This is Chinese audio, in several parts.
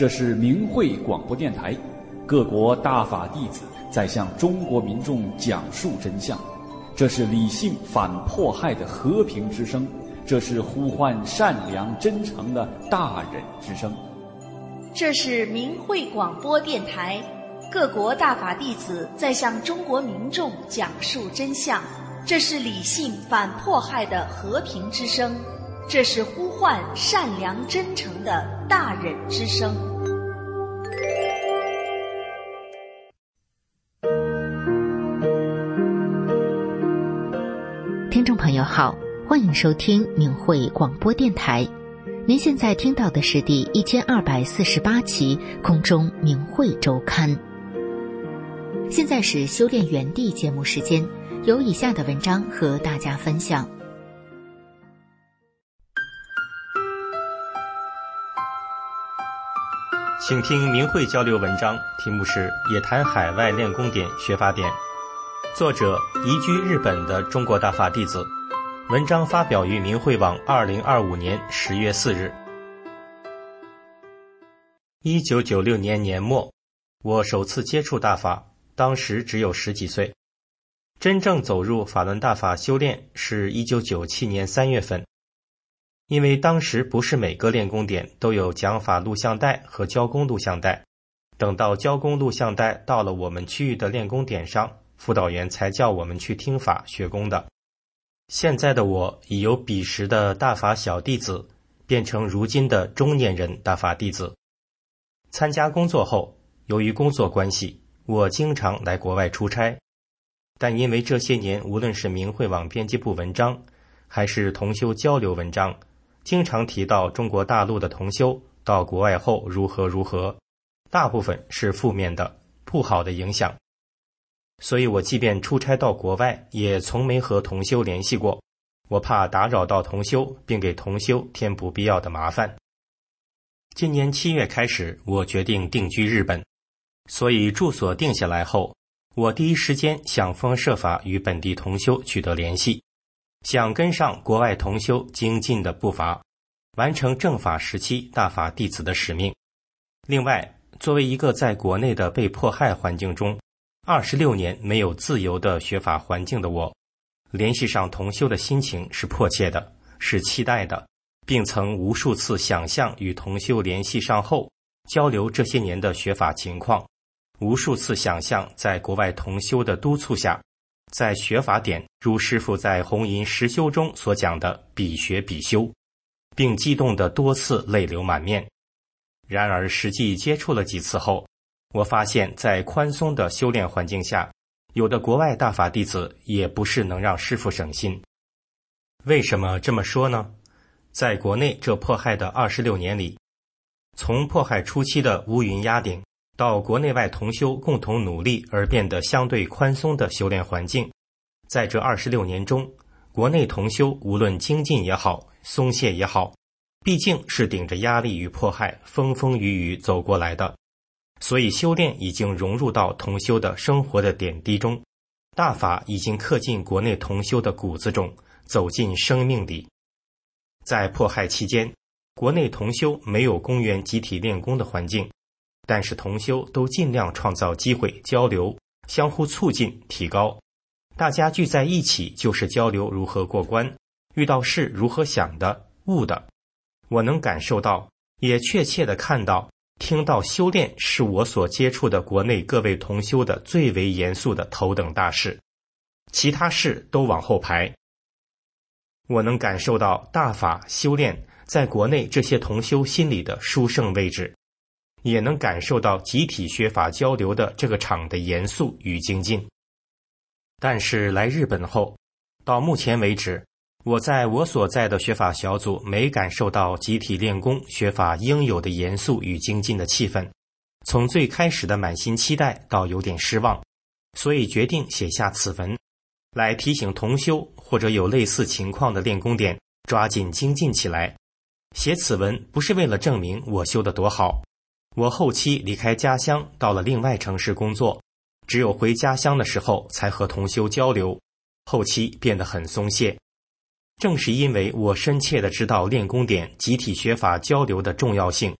这是明慧广播电台，各国大法弟子在向中国民众讲述真相。这是理性反迫害的和平之声，这是呼唤善良真诚的大忍之声。 这是明慧广播电台，各国大法弟子在向中国民众讲述真相。这是理性反迫害的和平之声，这是呼唤善良真诚的大忍之声。 听众朋友好，欢迎收听明慧广播电台。您现在听到的是第1248期空中明慧周刊。现在是修炼园地节目时间，有以下的文章和大家分享。 请听明慧交流文章，题目是《野谈海外练功点学法典》，作者移居日本的中国大法弟子。文章发表于明慧网2025年10月4日。1996年年末，我首次接触大法，当时只有10几岁。真正走入法轮大法修炼是1997年3月份。因为当时不是每个练功点都有讲法录像带和教功录像带，等到教功录像带到了我们区域的练功点上，辅导员才叫我们去听法学功的。现在的我已由彼时的大法小弟子变成如今的中年人大法弟子。参加工作后，由于工作关系，我经常来国外出差，但因为这些年无论是明慧网编辑部文章还是同修交流文章，经常提到中国大陆的同修到国外后如何，大部分是负面的、不好的影响。所以我即便出差到国外，也从没和同修联系过，我怕打扰到同修，并给同修添不必要的麻烦。今年7月开始，我决定定居日本，所以住所定下来后，我第一时间想方设法与本地同修取得联系，想跟上国外同修精进的步伐，完成正法时期大法弟子的使命。另外，作为一个在国内的被迫害环境中26年没有自由的学法环境的我，联系上同修的心情是迫切的，是期待的，并曾无数次想象与同修联系上后交流这些年的学法情况，无数次想象在国外同修的督促下，在学法点如师父在红银实修中所讲的必学必修，并激动得多次泪流满面。然而实际接触了几次后，我发现在宽松的修炼环境下，有的国外大法弟子也不是能让师父省心。为什么这么说呢？在国内这迫害的26年里，从迫害初期的乌云压顶，到国内外同修共同努力而变得相对宽松的修炼环境，在这26年中，国内同修无论精进也好，松懈也好，毕竟是顶着压力与迫害风风雨雨走过来的，所以修炼已经融入到同修的生活的点滴中，大法已经刻进国内同修的骨子中，走进生命里。在迫害期间，国内同修没有公园集体练功的环境，但是同修都尽量创造机会交流，相互促进提高。大家聚在一起就是交流如何过关，遇到事如何想的、悟的。我能感受到，也确切地看到、听到修炼是我所接触的国内各位同修的最为严肃的头等大事，其他事都往后排。我能感受到大法修炼在国内这些同修心里的殊胜位置，也能感受到集体学法交流的这个场的严肃与精进。但是来日本后，到目前为止，我在我所在的学法小组没感受到集体练功学法应有的严肃与精进的气氛，从最开始的满心期待到有点失望，所以决定写下此文，来提醒同修或者有类似情况的练功点抓紧精进起来。写此文不是为了证明我修得多好，我后期离开家乡到了另外城市工作，只有回家乡的时候才和同修交流，后期变得很松懈。正是因为我深切地知道练功点集体学法交流的重要性，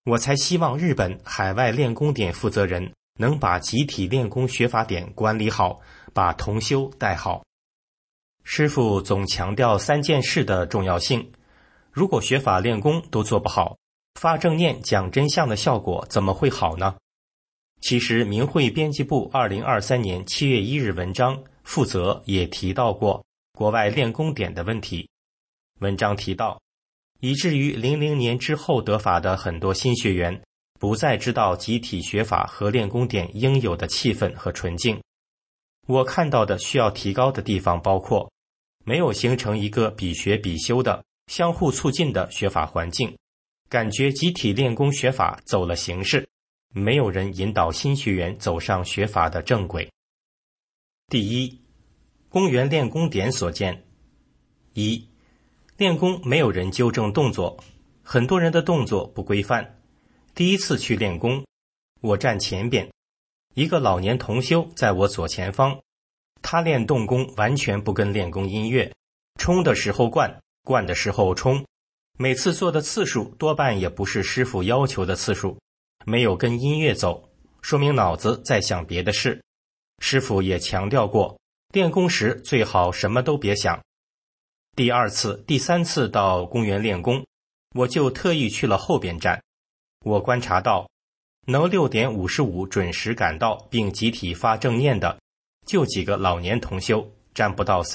我才希望日本海外练功点负责人能把集体练功学法点管理好，把同修带好。师父总强调3件事的重要性，如果学法练功都做不好，发正念讲真相的效果怎么会好呢？其实明慧编辑部2023年7月1日文章负责也提到过国外练功点的问题。文章提到，以至于00年之后得法的很多新学员不再知道集体学法和练功点应有的气氛和纯净。我看到的需要提高的地方包括，没有形成一个比学比修的相互促进的学法环境，感觉集体练功学法走了形式，没有人引导新学员走上学法的正轨。第一，公园练功点所见。一，练功没有人纠正动作，很多人的动作不规范。第一次去练功，我站前边，一个老年同修在我左前方，他练动功完全不跟练功音乐，冲的时候灌，灌的时候冲，每次做的次数多半也不是师父要求的次数，没有跟音乐走，说明脑子在想别的事。师父也强调过，练功时最好什么都别想。第2次、第3次到公园练功，我就特意去了后边站。我观察到，能6点55准时赶到并集体发正念的，就几个老年同修，占不到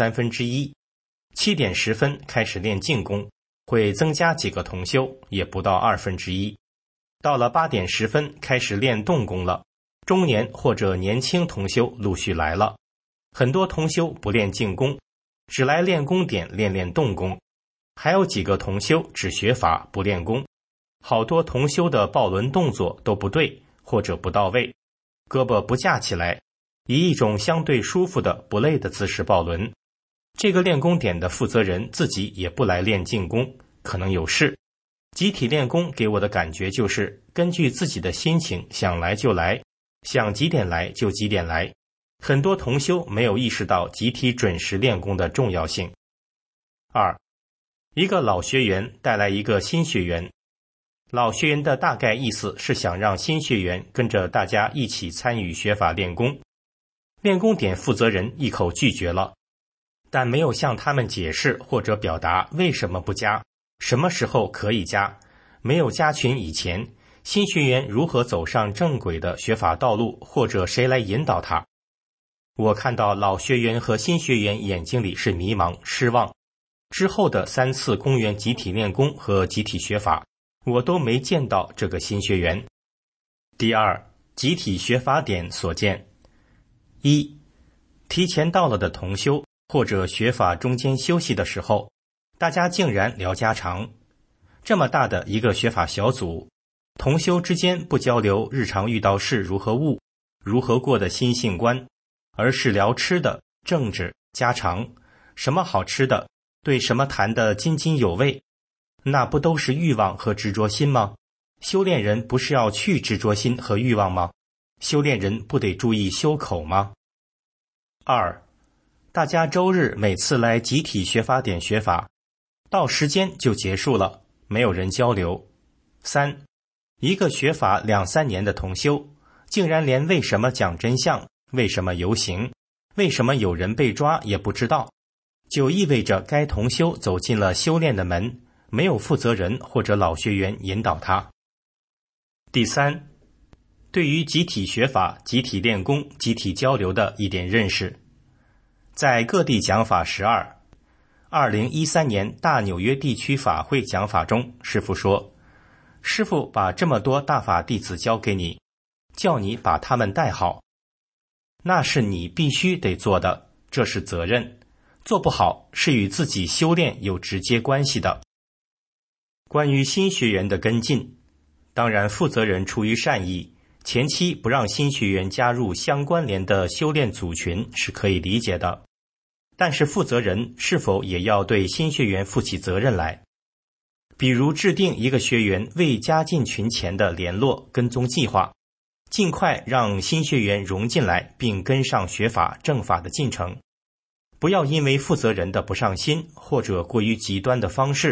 1/3。7点10分开始练静功，会增加几个同修，也不到1/2。到了8点10分开始练动功了，中年或者年轻同修陆续来了。很多同修不练静功，只来练功点练练动功，还有几个同修只学法不练功。好多同修的抱轮动作都不对或者不到位，胳膊不架起来，以一种相对舒服的不累的姿势抱轮。这个练功点的负责人自己也不来练静功，可能有事。集体练功给我的感觉就是根据自己的心情，想来就来，想几点来就几点来。很多同修没有意识到集体准时练功的重要性。2，一个老学员带来一个新学员。老学员的大概意思是想让新学员跟着大家一起参与学法练功。练功点负责人一口拒绝了，但没有向他们解释或者表达为什么不加，什么时候可以加。没有加群以前，新学员如何走上正轨的学法道路，或者谁来引导他。我看到老学员和新学员眼睛里是迷茫、失望。之后的3次公园集体练功和集体学法，我都没见到这个新学员。第2，集体学法点所见。1，提前到了的同修，或者学法中间休息的时候，大家竟然聊家常。这么大的一个学法小组，同修之间不交流日常遇到事如何悟，如何过的心性观，而是聊吃的、政治、家常，什么好吃的，对什么谈得津津有味。那不都是欲望和执着心吗？修炼人不是要去执着心和欲望吗？修炼人不得注意修口吗？2，大家周日每次来集体学法点学法，到时间就结束了，没有人交流。3，一个学法2、3年的同修，竟然连为什么讲真相，为什么游行，为什么有人被抓也不知道，就意味着该同修走进了修炼的门，没有负责人或者老学员引导他。第3，对于集体学法、集体练功、集体交流的一点认识。在各地讲法12 2013年大纽约地区法会讲法中，师父说，师父把这么多大法弟子交给你，叫你把他们带好，那是你必须得做的，这是责任，做不好是与自己修炼有直接关系的。关于新学员的跟进，当然负责人出于善意，前期不让新学员加入相关联的修炼组群是可以理解的，但是负责人是否也要对新学员负起责任来？比如制定一个学员未加进群前的联络跟踪计划，尽快让新学员融进来并跟上学法正法的进程。不要因为负责人的不上心或者过于极端的方式，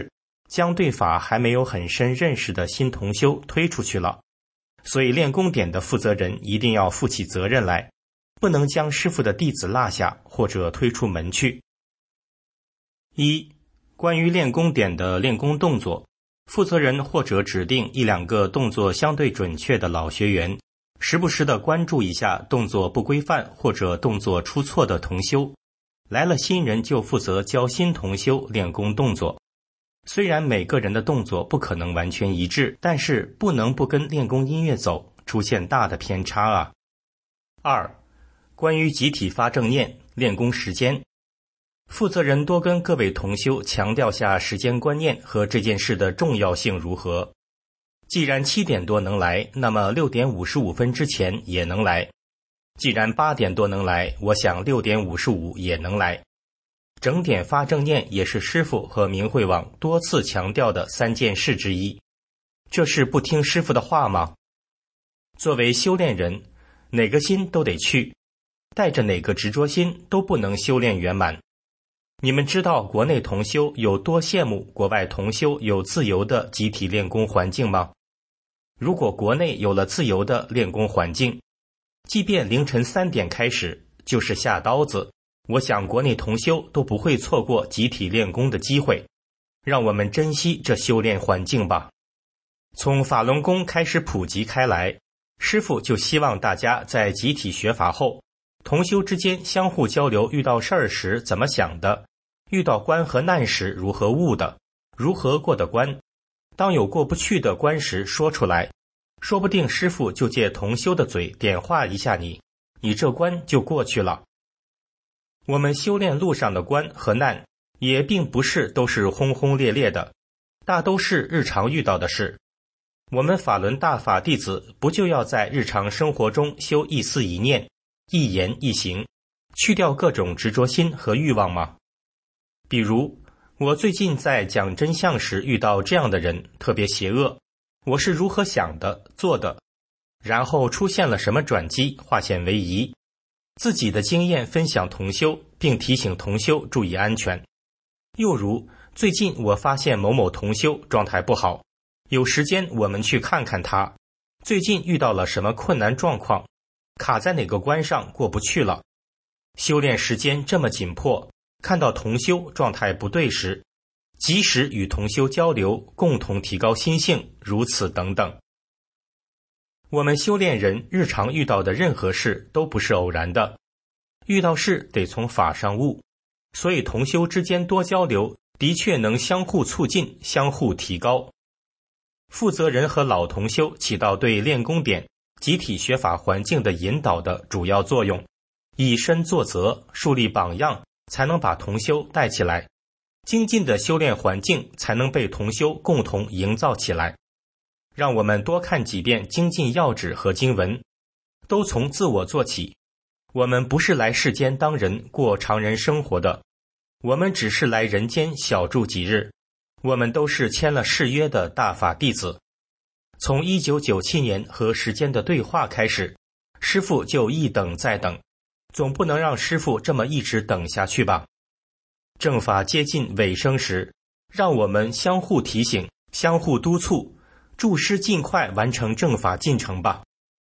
将对法还没有很深认识的新同修推出去了。所以练功点的负责人一定要负起责任来，不能将师父的弟子落下或者推出门去。一、关于练功点的练功动作，负责人或者指定一两个动作相对准确的老学员，时不时地关注一下动作不规范或者动作出错的同修。来了新人就负责教新同修练功动作。虽然每个人的动作不可能完全一致，但是不能不跟练功音乐走，出现大的偏差啊。二、关于集体发正念练功时间，负责人多跟各位同修强调下时间观念和这件事的重要性如何。既然7点多能来，那么6点55分之前也能来。既然8点多能来，我想6点55也能来。整点发正念也是师父和明慧网多次强调的3件事之一。这是不听师父的话吗？作为修炼人，哪个心都得去，带着哪个执着心都不能修炼圆满。你们知道国内同修有多羡慕国外同修有自由的集体练功环境吗？如果国内有了自由的练功环境，即便凌晨3点开始，就是下刀子，我想国内同修都不会错过集体练功的机会。让我们珍惜这修炼环境吧。从法轮功开始普及开来，师父就希望大家在集体学法后，同修之间相互交流遇到事儿时怎么想的，遇到关和难时如何悟的，如何过的关。当有过不去的关时说出来，说不定师父就借同修的嘴点化一下你，你这关就过去了。我们修炼路上的关和难，也并不是都是轰轰烈烈的，大都是日常遇到的事。我们法轮大法弟子不就要在日常生活中修一思一念、一言一行，去掉各种执着心和欲望吗？比如，我最近在讲真相时遇到这样的人，特别邪恶，我是如何想的、做的，然后出现了什么转机，化险为夷。自己的经验分享同修，并提醒同修注意安全。又如，最近我发现某某同修状态不好，有时间我们去看看他，最近遇到了什么困难状况，卡在哪个关上过不去了。修炼时间这么紧迫，看到同修状态不对时，及时与同修交流，共同提高心性，如此等等。我们修炼人日常遇到的任何事都不是偶然的，遇到事得从法上悟，所以同修之间多交流，的确能相互促进、相互提高。负责人和老同修起到对练功点、集体学法环境的引导的主要作用，以身作则，树立榜样，才能把同修带起来，精进的修炼环境才能被同修共同营造起来。让我们多看几遍精进要旨和经文，都从自我做起。我们不是来世间当人过常人生活的，我们只是来人间小住几日。我们都是签了誓约的大法弟子。从1997年和时间的对话开始，师父就一等再等，总不能让师父这么一直等下去吧。正法接近尾声时，让我们相互提醒，相互督促，助师尽快完成正法进程吧。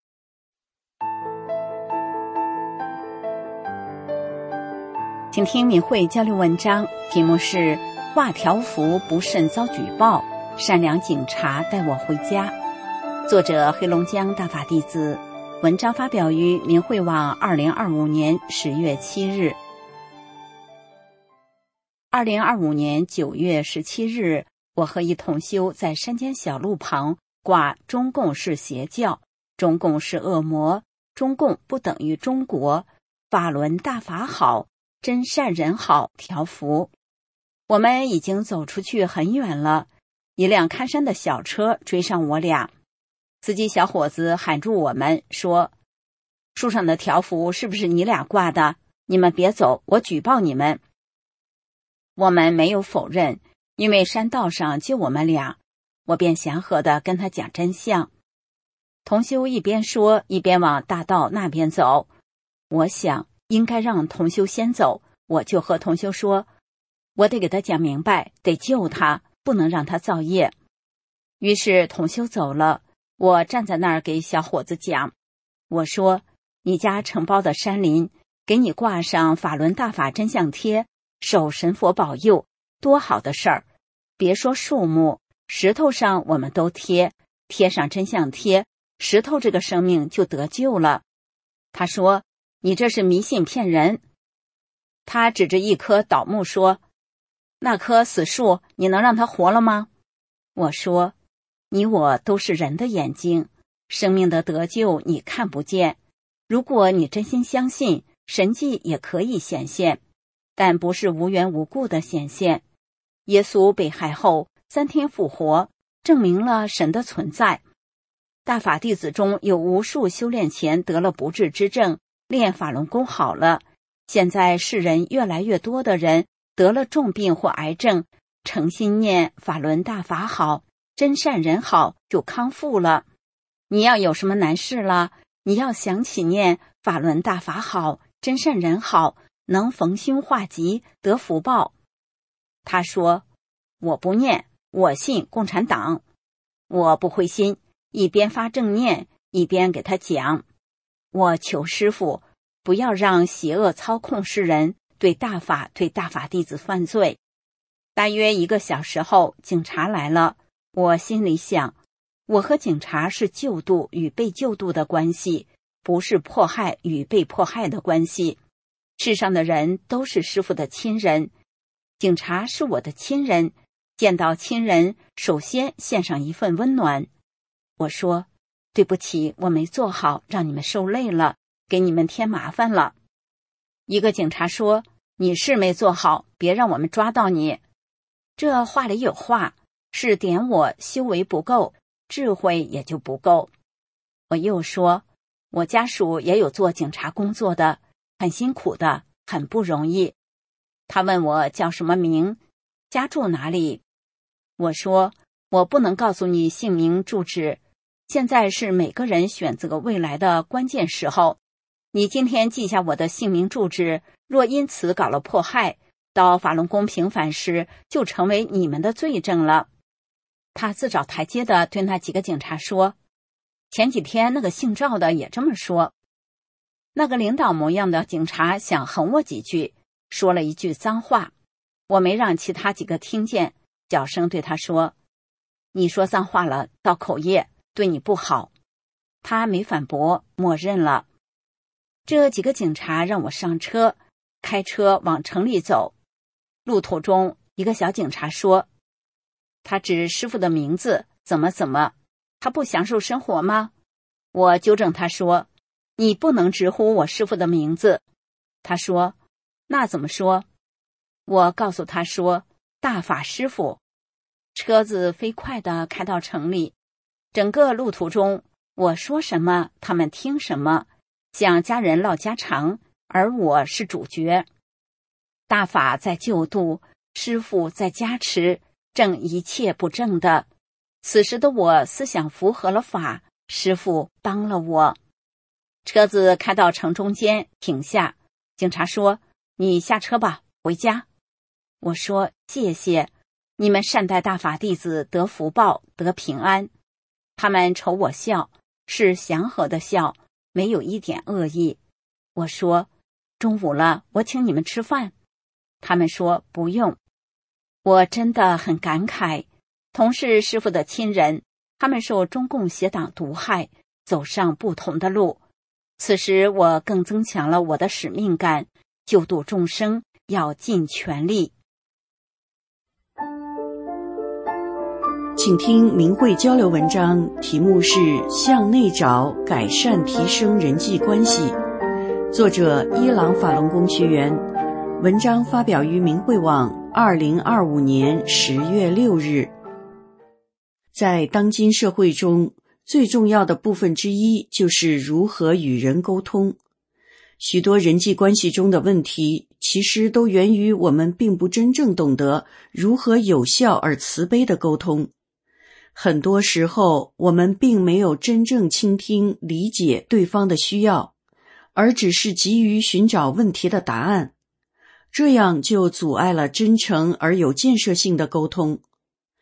请听明慧交流文章，题目是画条幅不慎遭举报，善良警察带我回家。作者黑龙江大法弟子，文章发表于明慧网2025年10月7日。2025年9月17日，我和一同修在山间小路旁挂中共是邪教，中共是恶魔，中共不等于中国，法轮大法好，真善人好条幅。我们已经走出去很远了，一辆看山的小车追上我俩，司机小伙子喊住我们说，树上的条幅是不是你俩挂的？你们别走，我举报你们。我们没有否认，因为山道上就我们俩，我便祥和地跟他讲真相。同修一边说一边往大道那边走，我想应该让同修先走，我就和同修说，我得给他讲明白，得救他， 不能让他造业。于是同修走了，我站在那儿给小伙子讲，我说，你家承包的山林给你挂上法轮大法真相贴，受神佛保佑，多好的事儿！别说树木，石头上我们都贴上真相贴，石头这个生命就得救了。他说，你这是迷信骗人。他指着一棵倒木说，那棵死树你能让它活了吗？我说，你我都是人的眼睛，生命的得救你看不见，如果你真心相信，神迹也可以显现，但不是无缘无故的显现。耶稣被害后3天复活，证明了神的存在。大法弟子中有无数修炼前得了不治之症，练法轮功好了。现在世人越来越多的人得了重病或癌症，诚心念法轮大法好，真善人好，就康复了。你要有什么难事了，你要想起念法轮大法好，真善人好，能逢凶化吉，得福报。他说，我不念，我信共产党。我不灰心，一边发正念，一边给他讲，我求师父不要让邪恶操控世人，对大法弟子犯罪。大约1个小时后，警察来了。我心里想，我和警察是救度与被救度的关系，不是迫害与被迫害的关系。世上的人都是师父的亲人，警察是我的亲人，见到亲人首先献上一份温暖。我说，对不起，我没做好，让你们受累了，给你们添麻烦了。一个警察说，你是没做好，别让我们抓到你。这话里有话，是点我修为不够，智慧也就不够。我又说，我家属也有做警察工作的，很辛苦的，很不容易。他问我叫什么名，家住哪里。我说，我不能告诉你姓名住址，现在是每个人选择未来的关键时候。你今天记下我的姓名住址，若因此搞了迫害，到法轮功平反时就成为你们的罪证了。他自找台阶的对那几个警察说，前几天那个姓赵的也这么说。那个领导模样的警察想横我几句，说了一句脏话，我没让其他几个听见，小声对他说，你说脏话了，造口业，对你不好。他没反驳，默认了。这几个警察让我上车，开车往城里走。路途中，一个小警察说，他指师父的名字，怎么，他不享受生活吗？我纠正他说，你不能直呼我师父的名字。他说，那怎么说？我告诉他说，大法师父。车子飞快地开到城里，整个路途中，我说什么，他们听什么，向家人唠家常，而我是主角。大法在救度，师父在加持，正一切不正的。此时的我思想符合了法，师父帮了我。车子开到城中间，停下。警察说，你下车吧，回家。我说，谢谢，你们善待大法弟子得福报，得平安。他们瞅我笑，是祥和的笑，没有一点恶意。我说，中午了，我请你们吃饭。他们说不用。我真的很感慨，同是师父的亲人，他们受中共邪党毒害，走上不同的路。此时我更增强了我的使命感，救度众生要尽全力。 请听明慧交流文章，题目是向内找，改善提升人际关系，作者伊朗法轮功学员，文章发表于明慧网2025年10月6日。在当今社会中，最重要的部分之一就是如何与人沟通。许多人际关系中的问题，其实都源于我们并不真正懂得如何有效而慈悲的沟通。很多时候，我们并没有真正倾听、理解对方的需要，而只是急于寻找问题的答案，这样就阻碍了真诚而有建设性的沟通。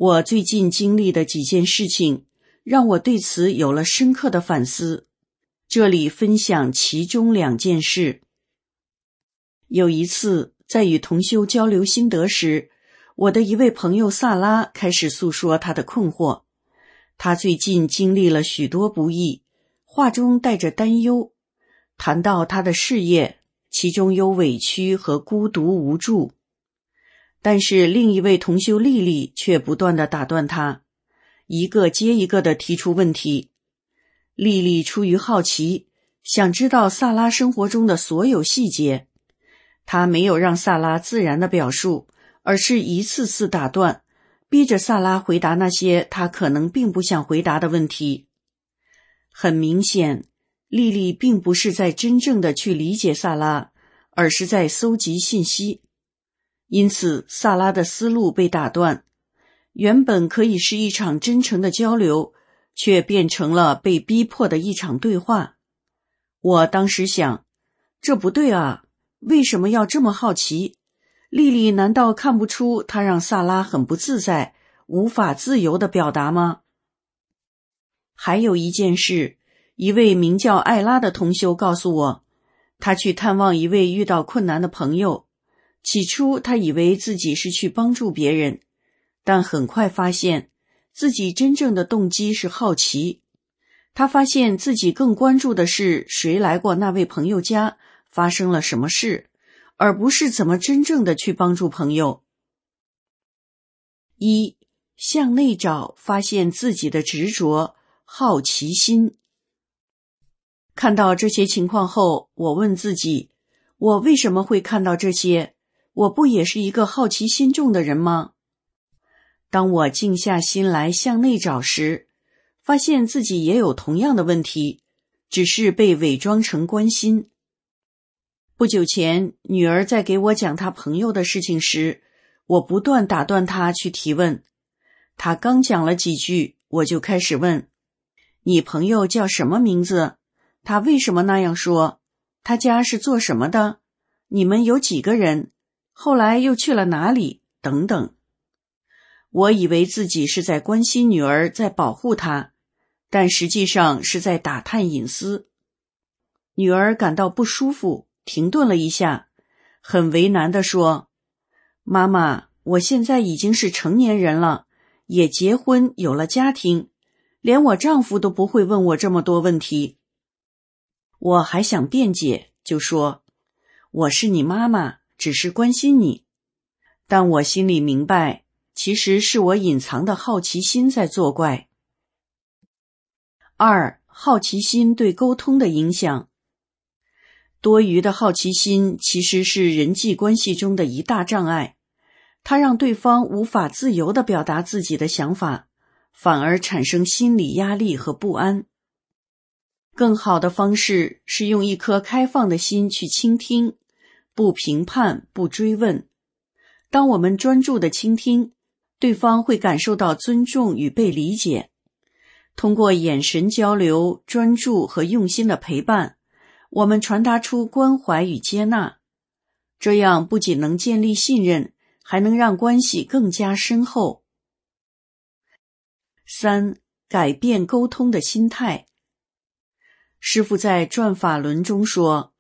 我最近经历的几件事情，让我对此有了深刻的反思。这里分享其中2件事。有一次，在与同修交流心得时，我的一位朋友萨拉开始诉说他的困惑。他最近经历了许多不易，话中带着担忧，谈到他的事业，其中有委屈和孤独无助。但是另一位同修丽丽却不断地打断他，一个接一个地提出问题。丽丽出于好奇，想知道萨拉生活中的所有细节。她没有让萨拉自然地表述，而是一次次打断，逼着萨拉回答那些他可能并不想回答的问题。很明显，丽丽并不是在真正的去理解萨拉，而是在搜集信息。因此，萨拉的思路被打断，原本可以是一场真诚的交流，却变成了被逼迫的一场对话。我当时想，这不对啊，为什么要这么好奇？丽丽难道看不出她让萨拉很不自在，无法自由地表达吗？还有一件事，一位名叫艾拉的同修告诉我，他去探望一位遇到困难的朋友。起初他以为自己是去帮助别人，但很快发现自己真正的动机是好奇。他发现自己更关注的是谁来过那位朋友家，发生了什么事，而不是怎么真正的去帮助朋友。1. 向内找，发现自己的执着、好奇心。看到这些情况后，我问自己，我为什么会看到这些？我不也是一个好奇心重的人吗？当我静下心来向内找时，发现自己也有同样的问题，只是被伪装成关心。不久前，女儿在给我讲她朋友的事情时，我不断打断她去提问。她刚讲了几句，我就开始问，你朋友叫什么名字？他为什么那样说？他家是做什么的？你们有几个人？后来又去了哪里？等等。我以为自己是在关心女儿，在保护她，但实际上是在打探隐私。女儿感到不舒服，停顿了一下，很为难地说，妈妈，我现在已经是成年人了，也结婚，有了家庭，连我丈夫都不会问我这么多问题。我还想辩解，就说，我是你妈妈，只是关心你。但我心里明白，其实是我隐藏的好奇心在作怪。2. 好奇心对沟通的影响。多余的好奇心其实是人际关系中的一大障碍，它让对方无法自由地表达自己的想法，反而产生心理压力和不安。更好的方式是用一颗开放的心去倾听，不评判，不追问。当我们专注地倾听，对方会感受到尊重与被理解。通过眼神交流、专注和用心的陪伴，我们传达出关怀与接纳。这样不仅能建立信任，还能让关系更加深厚。3. 改变沟通的心态。师父在转法轮中说，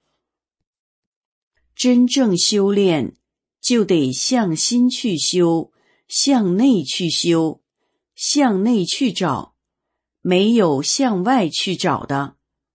真正修炼就得向心去修，向内去修，向内去找，没有向外去找的。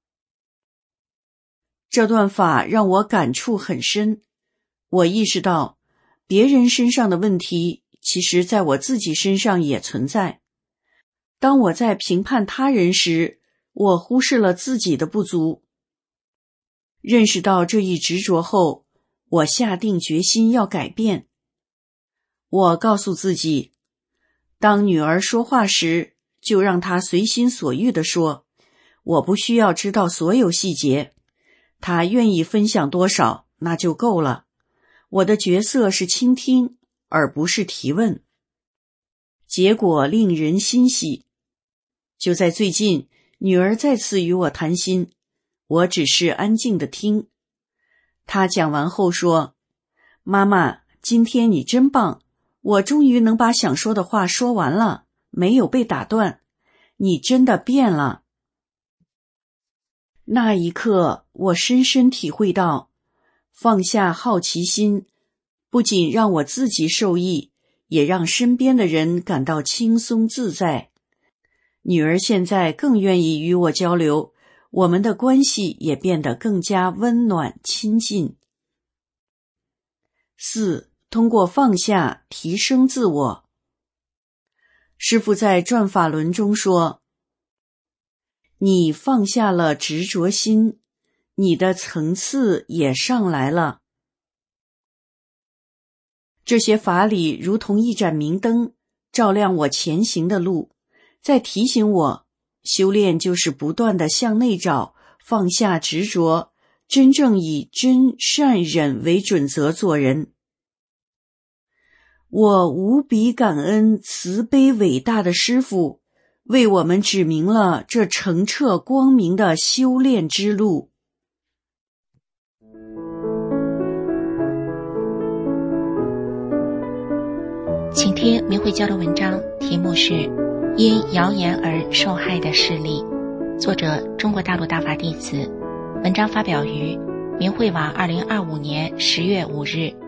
这段法让我感触很深，我意识到别人身上的问题，其实在我自己身上也存在。当我在评判他人时，我忽视了自己的不足。认识到这一执着后，我下定决心要改变。我告诉自己，当女儿说话时，就让她随心所欲地说，我不需要知道所有细节，她愿意分享多少，那就够了。我的角色是倾听，而不是提问。结果令人欣喜。就在最近，女儿再次与我谈心，我只是安静地听。她讲完后说，妈妈，今天你真棒， 我终于能把想说的话说完了，没有被打断。你真的变了。那一刻，我深深体会到，放下好奇心，不仅让我自己受益，也让身边的人感到轻松自在。女儿现在更愿意与我交流，我们的关系也变得更加温暖亲近。4. 通过放下提升自我。师父在转法轮中说，你放下了执着心，你的层次也上来了。这些法理如同一盏明灯，照亮我前行的路，在提醒我，修炼就是不断地向内找，放下执着，真正以真善忍为准则做人。我无比感恩慈悲伟大的师父，为我们指明了这澄澈光明的修炼之路。 请听明慧交流文章，题目是因谣言而受害的事例，作者中国大陆大法弟子，文章发表于明慧网2025年10月5日。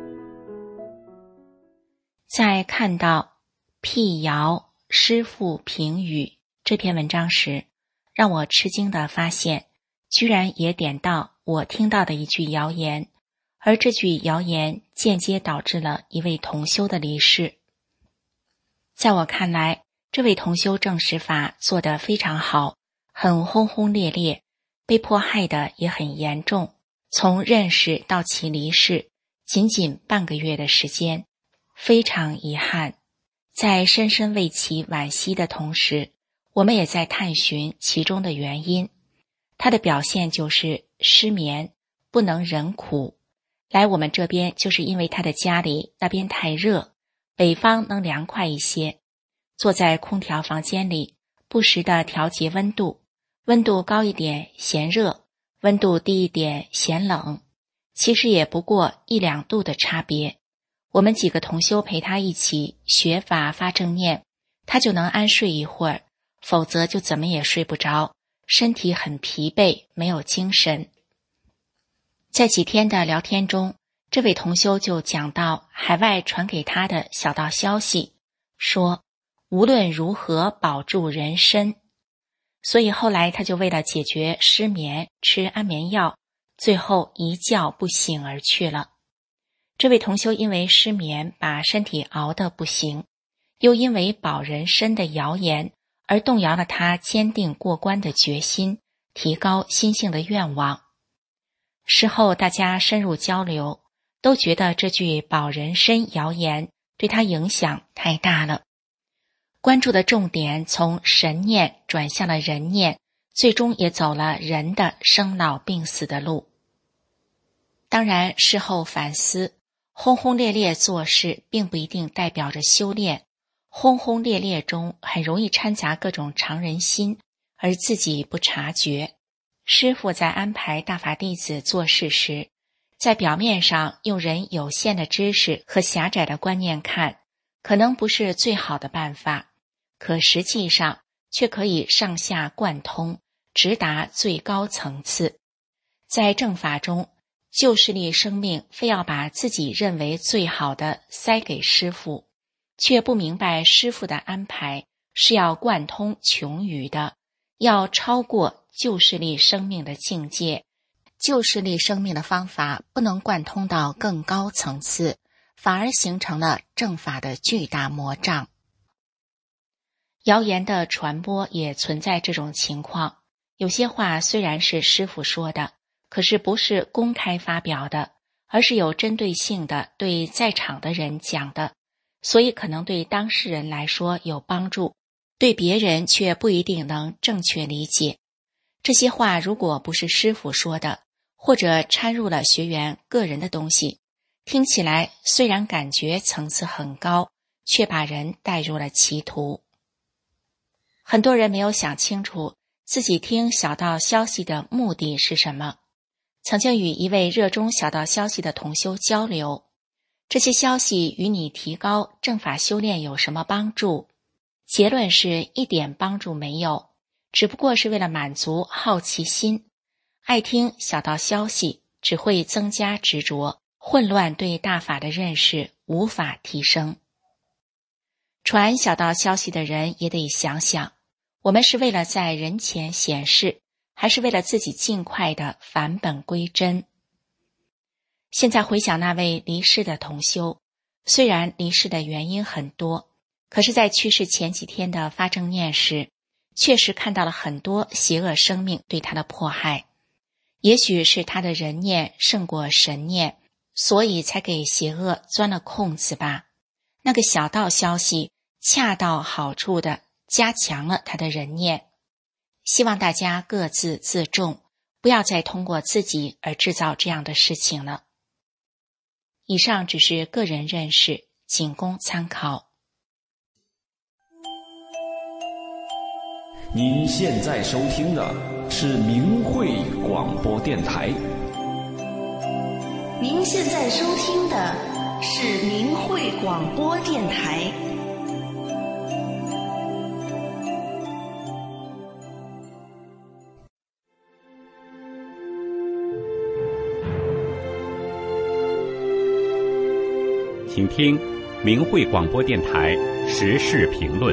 在看到辟谣师父评语这篇文章时，让我吃惊地发现，居然也点到我听到的一句谣言，而这句谣言间接导致了一位同修的离世。在我看来，这位同修证实法做得非常好，很轰轰烈烈，被迫害的也很严重，从认识到其离世仅仅半个月的时间，非常遗憾。在深深为其惋惜的同时，我们也在探寻其中的原因。他的表现就是失眠，不能忍苦。来我们这边就是因为他的家里那边太热，北方能凉快一些，坐在空调房间里，不时地调节温度，温度高一点嫌热，温度低一点嫌冷，其实也不过1-2度的差别。我们几个同修陪他一起学法发正念，他就能安睡一会儿，否则就怎么也睡不着，身体很疲惫，没有精神。在几天的聊天中，这位同修就讲到海外传给他的小道消息，说无论如何保住人身。所以后来他就为了解决失眠，吃安眠药，最后一觉不醒而去了。这位同修因为失眠把身体熬得不行，又因为保人身的谣言而动摇了他坚定过关的决心，提高心性的愿望。事后大家深入交流，都觉得这句保人身谣言对他影响太大了。关注的重点从神念转向了人念，最终也走了人的生老病死的路。当然，事后反思，轰轰烈烈做事并不一定代表着修炼，轰轰烈烈中很容易掺杂各种常人心，而自己不察觉。师父在安排大法弟子做事时，在表面上用人有限的知识和狭窄的观念看，可能不是最好的办法，可实际上却可以上下贯通，直达最高层次。在正法中，旧势力生命非要把自己认为最好的塞给师父，却不明白师父的安排是要贯通穷余的，要超过旧势力生命的境界。旧势力生命的方法不能贯通到更高层次，反而形成了正法的巨大魔障。谣言的传播也存在这种情况，有些话虽然是师父说的，可是不是公开发表的，而是有针对性的对在场的人讲的，所以可能对当事人来说有帮助，对别人却不一定能正确理解。这些话如果不是师父说的，或者掺入了学员个人的东西，听起来虽然感觉层次很高，却把人带入了歧途。很多人没有想清楚自己听小道消息的目的是什么。曾经与一位热衷小道消息的同修交流， 这些消息与你提高正法修炼有什么帮助？结论是一点帮助没有，只不过是为了满足好奇心。爱听小道消息只会增加执着，混乱对大法的认识，无法提升。传小道消息的人也得想想，我们是为了在人前显示，还是为了自己尽快的返本归真？现在回想那位离世的同修，虽然离世的原因很多，可是在去世前几天的发正念时，确实看到了很多邪恶生命对他的迫害。也许是他的人念胜过神念，所以才给邪恶钻了空子吧。那个小道消息恰到好处地加强了他的人念。希望大家各自自重，不要再通过自己而制造这样的事情了。以上只是个人认识，仅供参考。 您现在收听的是明慧广播电台。 您现在收听的是明慧广播电台。 请听明慧广播电台时事评论。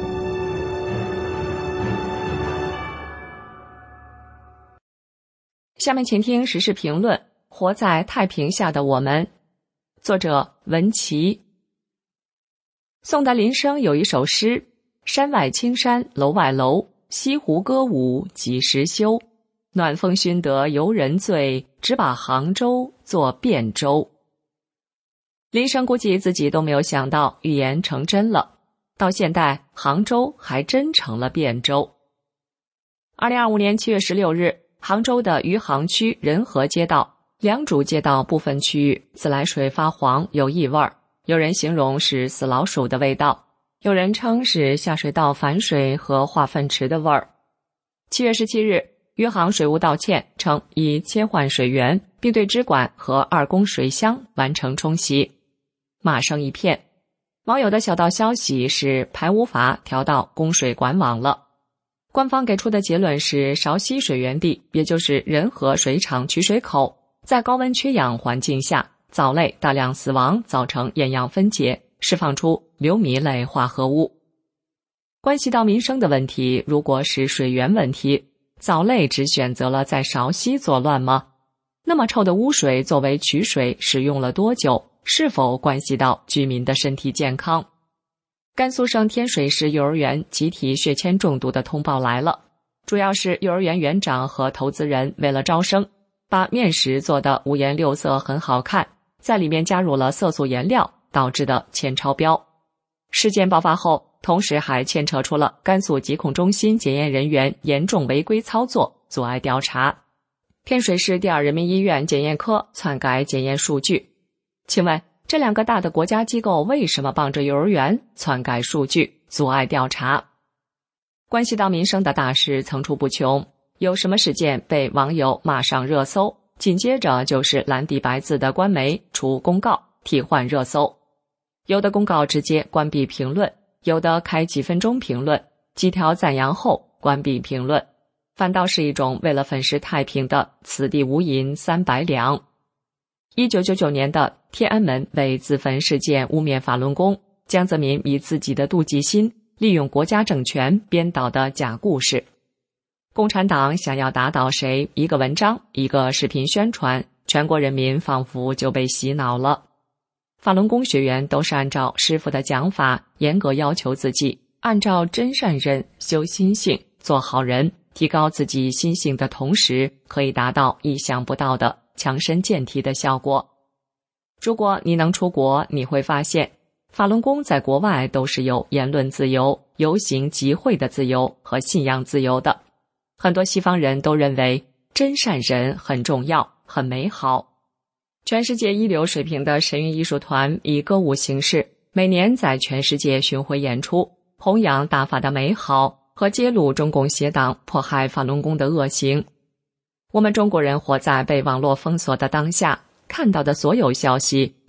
下面请听时事评论：活在太平下的我们。作者文琪。宋代林升有一首诗：山外青山楼外楼，西湖歌舞几时休？暖风熏得游人醉，只把杭州作汴州。林升估计自己都没有想到预言成真了，到现代杭州还真成了汴州。2025年7月16日，杭州的余杭区仁和街道、良渚街道部分区域自来水发黄有异味，有人形容是死老鼠的味道，有人称是下水道反水和化粪池的味儿。7月17日，余杭水务道歉称已切换水源，并对支管和2公水箱完成冲洗。骂声一片，网友的小道消息是排污阀调到供水管网了。官方给出的结论是韶溪水源地，也就是仁和水厂取水口，在高温缺氧环境下，藻类大量死亡，造成厌氧分解，释放出硫醚类化合物。关系到民生的问题，如果是水源问题，藻类只选择了在韶溪作乱吗？那么臭的污水作为取水使用了多久？是否关系到居民的身体健康？甘肃省天水市幼儿园集体血铅中毒的通报来了，主要是幼儿园园长和投资人为了招生，把面食做得五颜六色很好看，在里面加入了色素颜料，导致的铅超标。事件爆发后，同时还牵扯出了甘肃疾控中心检验人员严重违规操作，阻碍调查。天水市第2人民医院检验科篡改检验数据。请问这2个大的国家机构为什么帮着幼儿园篡改数据，阻碍调查？关系到民生的大事层出不穷，有什么事件被网友骂上热搜，紧接着就是蓝底白字的官媒出公告替换热搜。有的公告直接关闭评论，有的开几分钟评论，几条赞扬后关闭评论，反倒是一种为了粉饰太平的此地无银300两。1999年的天安门为自焚事件污蔑法轮功，江泽民以自己的妒忌心利用国家政权编导的假故事。共产党想要打倒谁，一个文章，一个视频宣传，全国人民仿佛就被洗脑了。法轮功学员都是按照师父的讲法，严格要求自己，按照真善忍修心性，做好人，提高自己心性的同时，可以达到意想不到的强身健体的效果。如果你能出国，你会发现法轮功在国外都是有言论自由、游行集会的自由和信仰自由的。很多西方人都认为真善忍很重要，很美好。全世界一流水平的神韵艺术团以歌舞形式，每年在全世界巡回演出，弘扬大法的美好和揭露中共邪党迫害法轮功的恶行。我们中国人活在被网络封锁的当下，看到的所有消息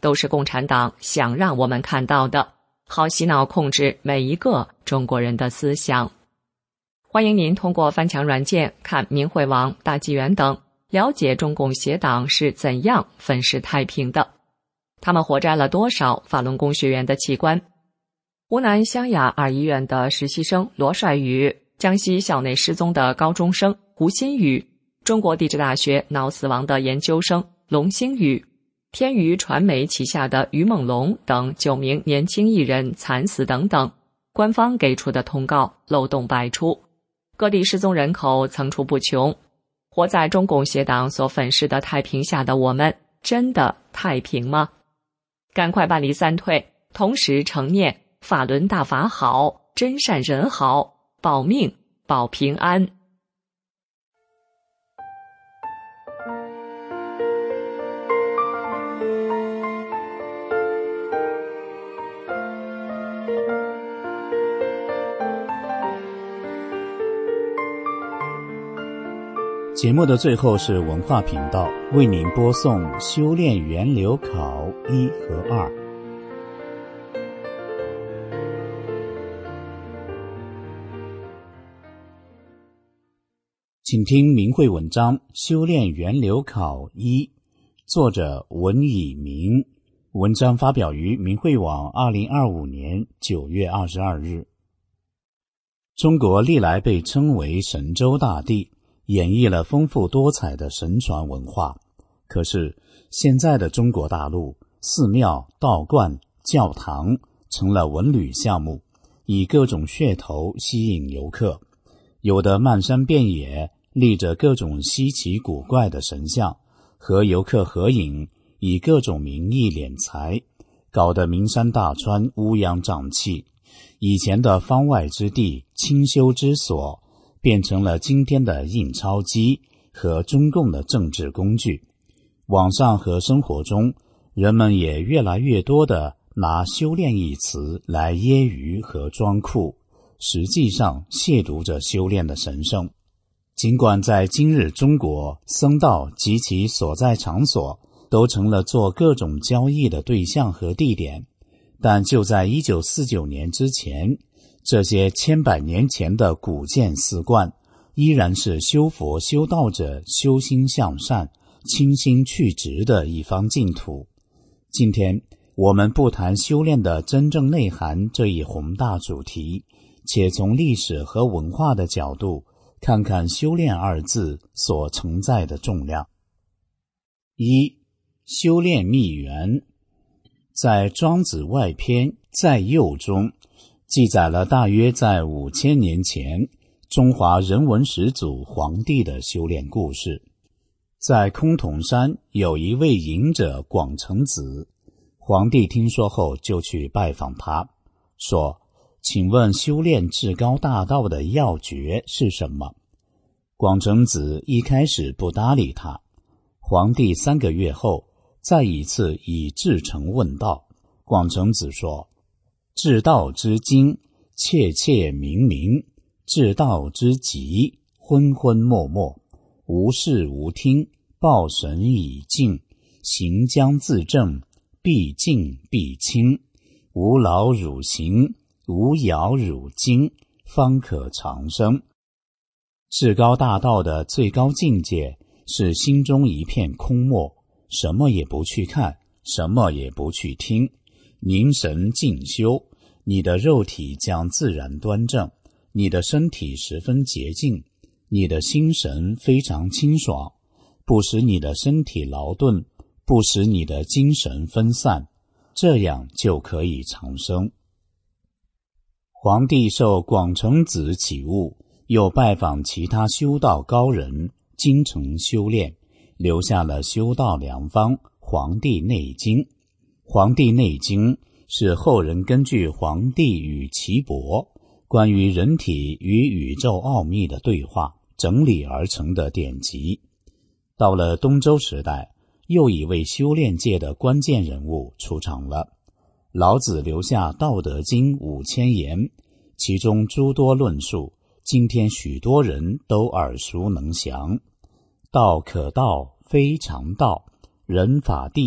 都是共产党想让我们看到的，好洗脑控制每一个中国人的思想。欢迎您通过翻墙软件、看明慧网、大纪元等，了解中共邪党是怎样粉饰太平的。他们活摘了多少法轮功学员的器官？湖南湘雅二医院的实习生罗帅宇，江西校内失踪的高中生胡新宇，中国地质大学脑死亡的研究生龙星宇，天娱传媒旗下的于梦龙等9名年轻艺人惨死等等，官方给出的通告漏洞百出，各地失踪人口层出不穷。活在中共邪党所粉饰的太平下的我们，真的太平吗？赶快办理3退，同时承念法轮大法好，真善人好，保命保平安。 节目的最后是文化频道为您播送修炼源流考1和2。请听明慧文章《修炼源流考1》，作者文以明，文章发表于明慧网2025年9月22日。中国历来被称为神州大地，演绎了丰富多彩的神传文化。可是现在的中国大陆，寺庙、道观、教堂成了文旅项目，以各种噱头吸引游客。有的漫山遍野立着各种稀奇古怪的神像，和游客合影，以各种名义敛财，搞得名山大川乌泱瘴气。以前的方外之地、清修之所，变成了今天的印钞机和中共的政治工具。网上和生活中，人们也越来越多地拿修炼一词来揶揄和装酷，实际上亵渎着修炼的神圣。尽管在今日中国，僧道及其所在场所都成了做各种交易的对象和地点，但就在1949年之前，这些千百年前的古建寺观依然是修佛修道者修心向善、清心去执的一方净土。今天我们不谈修炼的真正内涵这一宏大主题，且从历史和文化的角度看看修炼2字所承载的重量。1. 修炼秘源。在庄子外篇在右中记载了大约在5000年前中华人文始祖黄帝的修炼故事。在崆峒山有一位隐者广成子，黄帝听说后就去拜访他，说：请问修炼至高大道的要诀是什么？广成子一开始不搭理他，黄帝3个月后再一次以至诚问道。广成子说：至道之精，切切明明；至道之极，昏昏默默。无视无听，抱神以静；行将自正，必静必清。无劳汝行，无扰汝精，方可长生。至高大道的最高境界是心中一片空漠，什么也不去看，什么也不去听，凝神静修，你的肉体将自然端正，你的身体十分洁净，你的心神非常清爽，不使你的身体劳顿，不使你的精神分散，这样就可以长生。黄帝受广成子启悟，又拜访其他修道高人，精诚修炼，留下了修道良方《黄帝内经》。《黄帝内经》是后人根据黄帝与岐伯关于人体与宇宙奥秘的对话整理而成的典籍。到了东周时代，又一位修炼界的关键人物出场了。老子留下《道德经》5000言，其中诸多论述今天许多人都耳熟能详。道可道，非常道；人法地，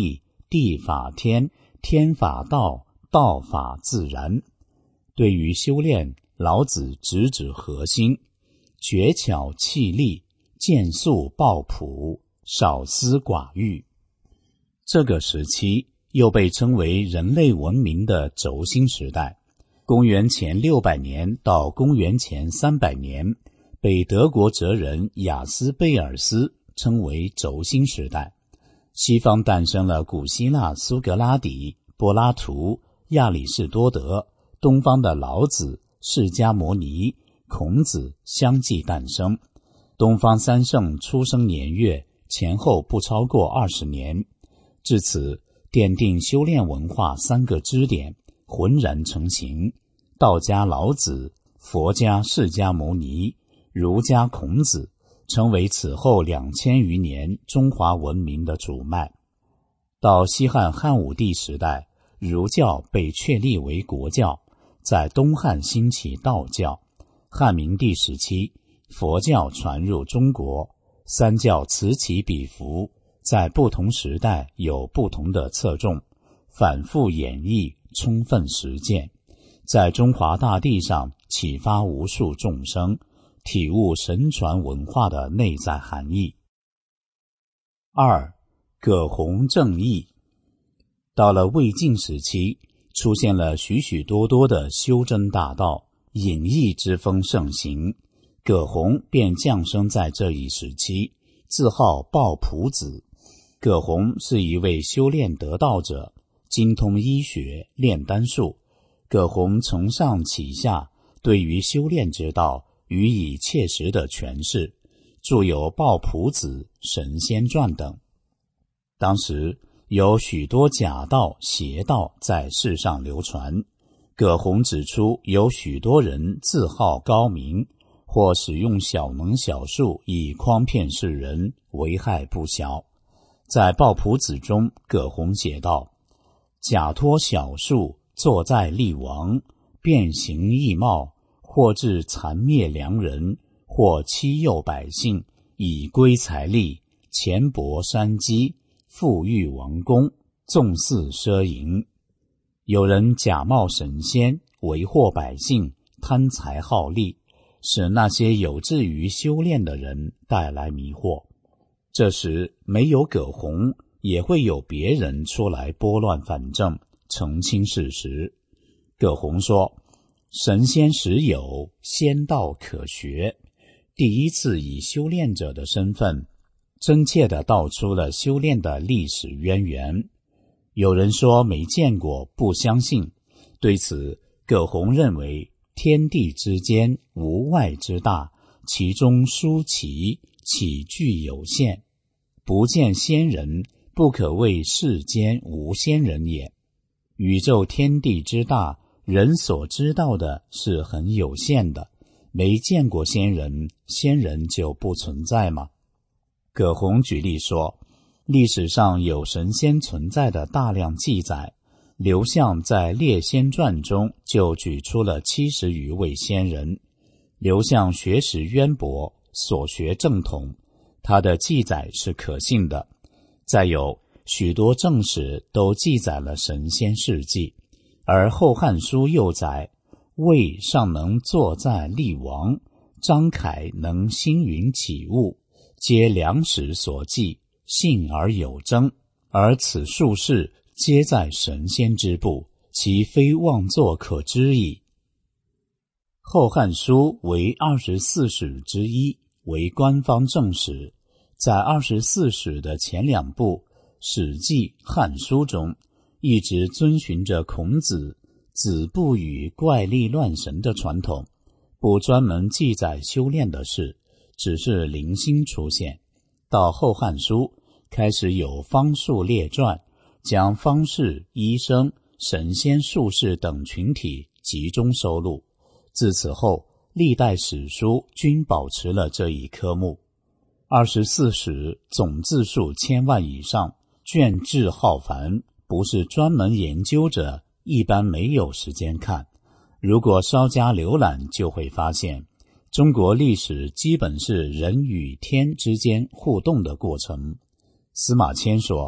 地法天，天法道，道法自然。对于修炼，老子直指核心，绝巧气力，见素抱朴，少思寡欲。这个时期又被称为人类文明的轴心时代，公元前600年到公元前300年，被德国哲人雅斯贝尔斯称为轴心时代。西方诞生了古希腊苏格拉底、柏拉图、亚里士多德，东方的老子、释迦牟尼、孔子相继诞生。东方三圣出生年月前后不超过20年，至此奠定修炼文化3个支点浑然成型。道家老子，佛家释迦牟尼，儒家孔子，成为此后2000余年中华文明的主脉。到西汉汉武帝时代，儒教被确立为国教，在东汉兴起道教。汉明帝时期，佛教传入中国，三教此起彼伏，在不同时代有不同的侧重，反复演绎，充分实践，在中华大地上启发无数众生，体悟神传文化的内在含义。2. 葛洪正义。到了魏晋时期，出现了许许多多的修真大道，隐逸之风盛行，葛洪便降生在这一时期，自号抱朴子。葛洪是一位修炼得道者，精通医学、炼丹术。葛洪从上启下，对于修炼之道予以切实的诠释，著有《抱朴子》《神仙传》等。当时有许多假道、邪道在世上流传，葛洪指出有许多人自号高明，或使用小能小术以诓骗世人，危害不小。在《抱朴子》中，葛洪写道：假托小术，坐在立王，变形异貌，或致残灭良人，或欺诱百姓，以归财力，钱帛山积，富裕王公，纵肆奢淫。有人假冒神仙，为祸百姓，贪财好利，使那些有志于修炼的人带来迷惑。这时没有葛洪，也会有别人出来拨乱反正，澄清事实。葛洪说：神仙实有，仙道可学。第一次以修炼者的身份，真切地道出了修炼的历史渊源。有人说没见过，不相信。对此，葛洪认为天地之间无外之大，其中殊奇，起具有限。不见仙人，不可谓世间无仙人也。宇宙天地之大，人所知道的是很有限的，没见过仙人，仙人就不存在吗？葛洪举例说，历史上有神仙存在的大量记载，刘向在《列仙传》中就举出了70余位仙人。刘向学识渊博，所学正统，他的记载是可信的。再有许多正史都记载了神仙事迹，而《后汉书》又载：魏尚能坐在立王，张凯能星云起物，皆良史所记，信而有征，而此术士皆在神仙之部，其非妄作可知矣。《后汉书》为24史之一，为官方正史。在24史的前2部《史记》《汉书》中，一直遵循着孔子子不语怪力乱神的传统，不专门记载修炼的事，只是零星出现。到《后汉书》开始有方术列传，将方士、医生、神仙术士等群体集中收录。自此后，历代史书均保持了这一科目。24史总字数1000万以上，卷帙浩繁，不是专门研究者一般没有时间看。如果稍加浏览，就会发现中国历史基本是人与天之间互动的过程。司马迁说，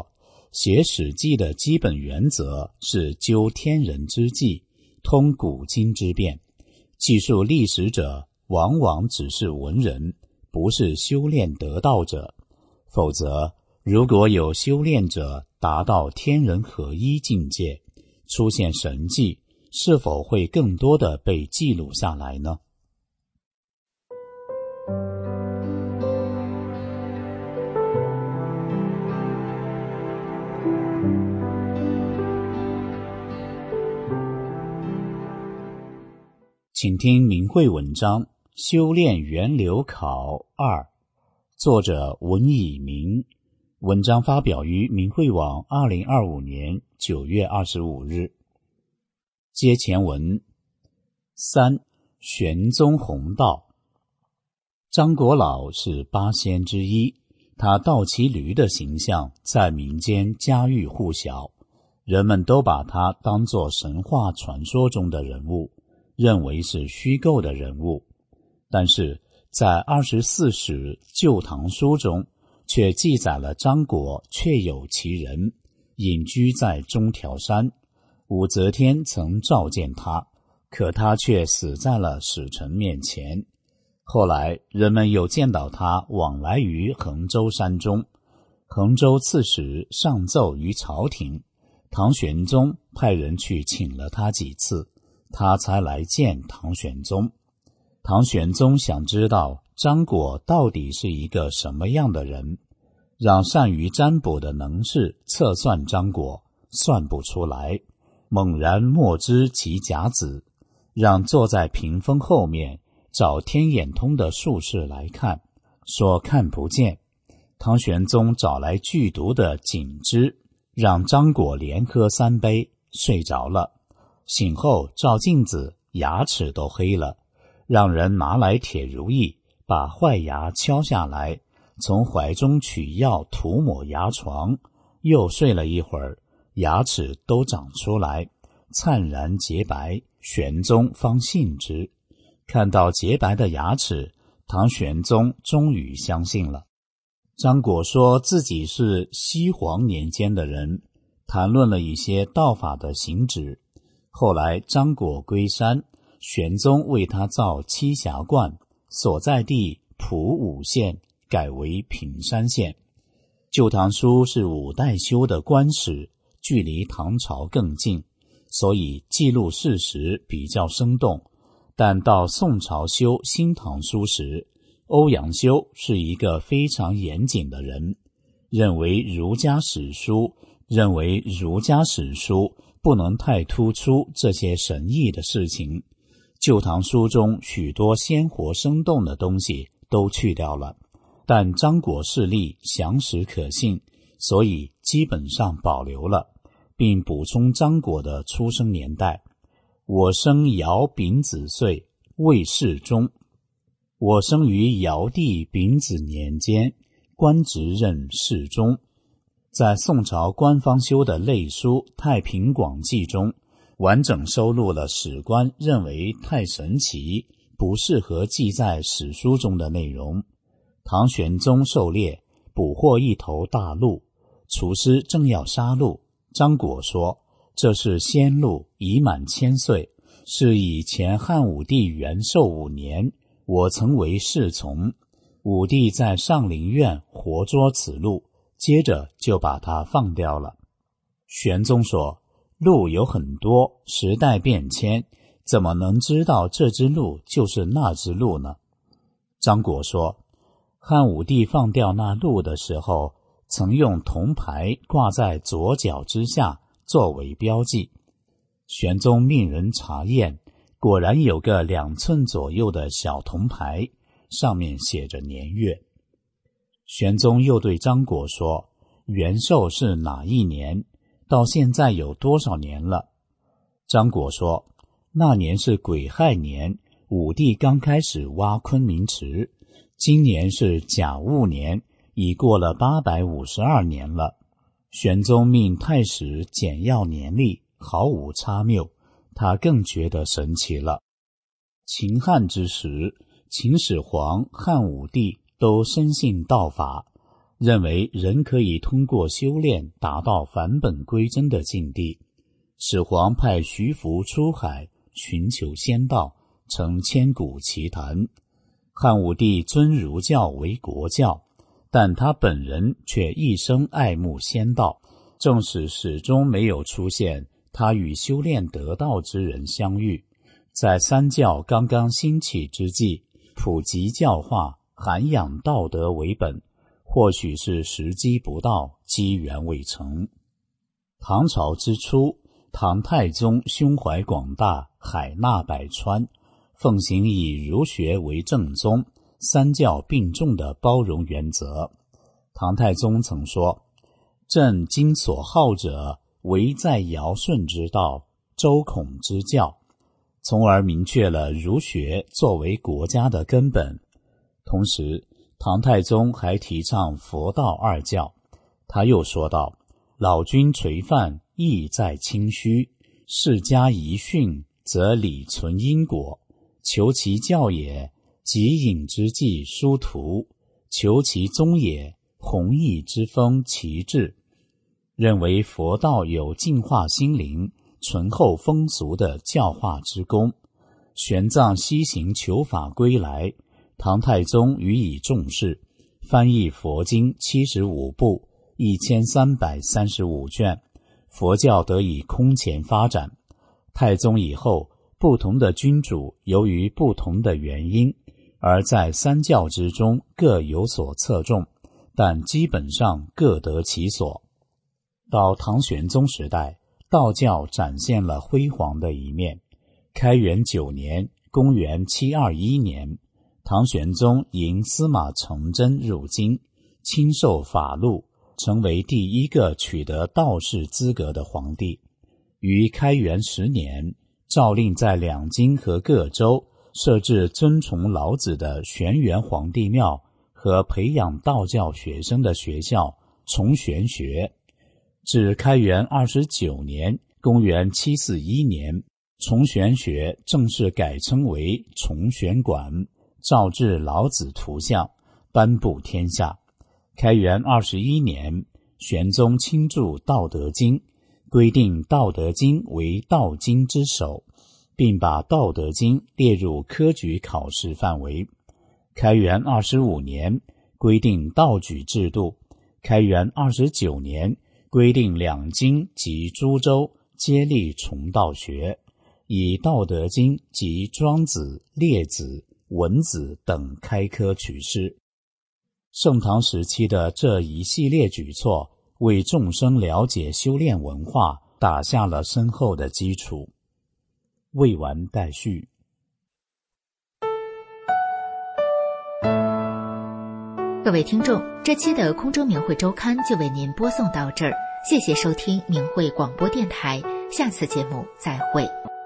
写史记的基本原则是究天人之际，通古今之变。记述历史者往往只是文人，不是修炼得道者。否则，如果有修炼者达到天人合一境界，出现神迹，是否会更多的被记录下来呢？请听明慧文章《修炼源流考2》，作者文以明。文章发表于明慧网2025年9月25日。接前文。3. 玄宗弘道。张果老是八仙之一，他倒骑驴的形象在民间家喻户晓，人们都把他当作神话传说中的人物，认为是虚构的人物。但是在24史旧唐书中却记载了张果确有其人，隐居在中条山，武则天曾召见他，可他却死在了使臣面前。后来人们又见到他往来于衡州山中，衡州刺史上奏于朝廷，唐玄宗派人去请了他几次，他才来见唐玄宗。唐玄宗想知道张果到底是一个什么样的人，让善于占卜的能士测算张果，算不出来，猛然莫知其甲子，让坐在屏风后面找天眼通的术士来看，说看不见。唐玄宗找来剧毒的景之，让张果连喝3杯，睡着了。醒后照镜子，牙齿都黑了，让人拿来铁如意，把坏牙敲下来，从怀中取药涂抹牙床，又睡了一会儿，牙齿都长出来，灿然洁白，玄宗方信之。看到洁白的牙齿，唐玄宗终于相信了。张果说自己是西皇年间的人，谈论了一些道法的行止。后来张果归山，玄宗为他造栖霞观，所在地蒲武县改为平山县。旧唐书是5代修的官史，距离唐朝更近，所以记录事实比较生动。但到宋朝修新唐书时，欧阳修是一个非常严谨的人，认为儒家史书不能太突出这些神异的事情。旧唐书中许多鲜活生动的东西都去掉了，但张果事例详实可信，所以基本上保留了，并补充张果的出生年代。我生尧丙子岁，未世中。我生于尧帝丙子年间，官职任侍中。在宋朝官方修的类书《太平广记》中，完整收录了史官认为太神奇，不适合记在史书中的内容。唐玄宗狩猎，捕获一头大鹿，厨师正要杀鹿，张果说这是仙鹿，已满1000岁，是以前汉武帝元寿5年，我曾为侍从，武帝在上林苑活捉此鹿，接着就把它放掉了。玄宗说，鹿有很多，时代变迁，怎么能知道这只鹿就是那只鹿呢？张果说，汉武帝放掉那鹿的时候，曾用铜牌挂在左脚之下作为标记。玄宗命人查验，果然有个2寸左右的小铜牌，上面写着年月。玄宗又对张果说，元寿是哪一年？到现在有多少年了？张果说，那年是癸亥年，武帝刚开始挖昆明池，今年是甲戊年，已过了852年了。玄宗命太史简要年历，毫无差谬，他更觉得神奇了。秦汉之时，秦始皇、汉武帝都深信道法， 认为人可以通过修炼达到返本归真的境地。始皇派徐福出海寻求仙道，成千古奇谈。汉武帝尊儒教为国教，但他本人却一生爱慕仙道，正是始终没有出现他与修炼得道之人相遇。在三教刚刚兴起之际，普及教化、涵养道德为本，或许是时机不到，机缘未成。唐朝之初，唐太宗胸怀广大，海纳百川，奉行以儒学为正宗、三教并重的包容原则。唐太宗曾说：“朕今所好者，唯在尧舜之道，周孔之教。”从而明确了儒学作为国家的根本。同时，唐太宗还提倡佛道二教。他又说道：“老君垂范，意在清虚；世家遗训，则理存因果。求其教也，极隐之计殊途；求其宗也，弘毅之风其志。”认为佛道有净化心灵、醇厚风俗的教化之功。玄奘西行求法归来，唐太宗予以重视，翻译佛经75部1335卷，佛教得以空前发展。太宗以后，不同的君主由于不同的原因，而在三教之中各有所侧重，但基本上各得其所。到唐玄宗时代，道教展现了辉煌的一面。开元9年，公元721年，唐玄宗迎司马承祯入京，亲授法录，成为第一个取得道士资格的皇帝。于开元10年，诏令在两京和各州设置尊崇老子的玄元皇帝庙和培养道教学生的学校崇玄学。至开元29年，公元741年，崇玄学正式改称为崇玄馆，诏制老子图像，颁布天下。开元21年，玄宗亲著《道德经》，规定《道德经》为道经之首，并把《道德经》列入科举考试范围。开元25年，规定道举制度。开元29年，规定两京及诸州皆立崇道学，以《道德经》及庄子、列子、文子等开科取士。盛唐时期的这一系列举措，为众生了解修炼文化打下了深厚的基础。未完待续。 各位听众，这期的空中明慧周刊就为您播送到这儿，谢谢收听明慧广播电台，下次节目再会。